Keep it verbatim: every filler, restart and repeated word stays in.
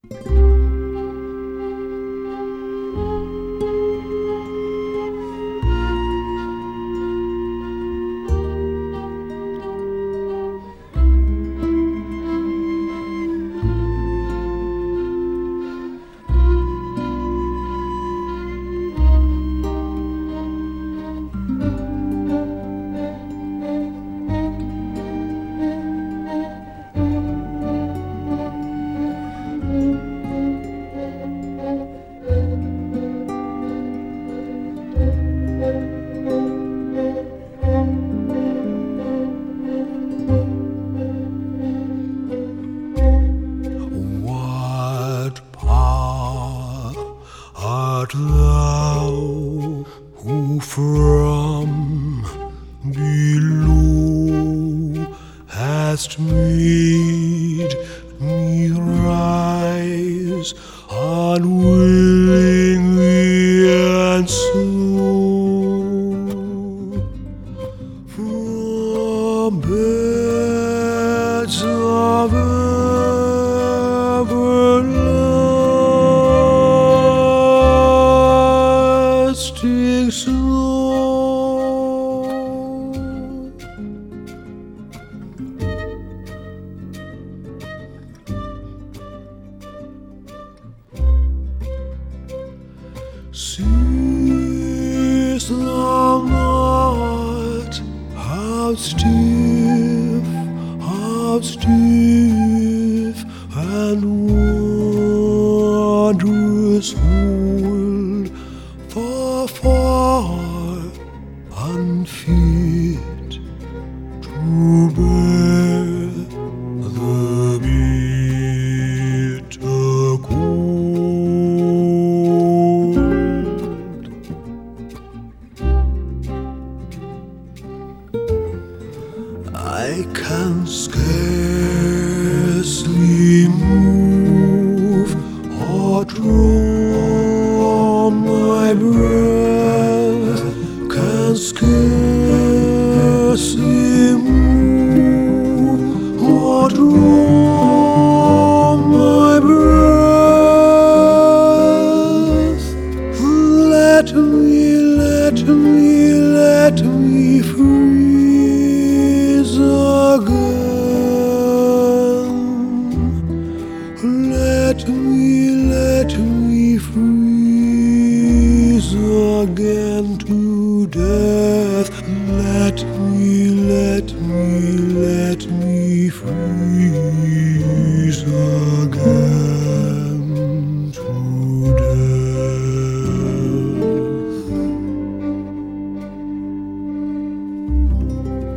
What power art thou who from below hast made me rise unwillingly and slow from beds of everlasting snow? Seest thou not how stiff, how stiff and wondrous old, far, far unfit to bear the bitter cold? I can scarcely move or draw my breath, can scarcely move or draw my breath. Let me, let me, let me freeze again. Let me, let me freeze again to death. Let me, let me, let me freeze again to death.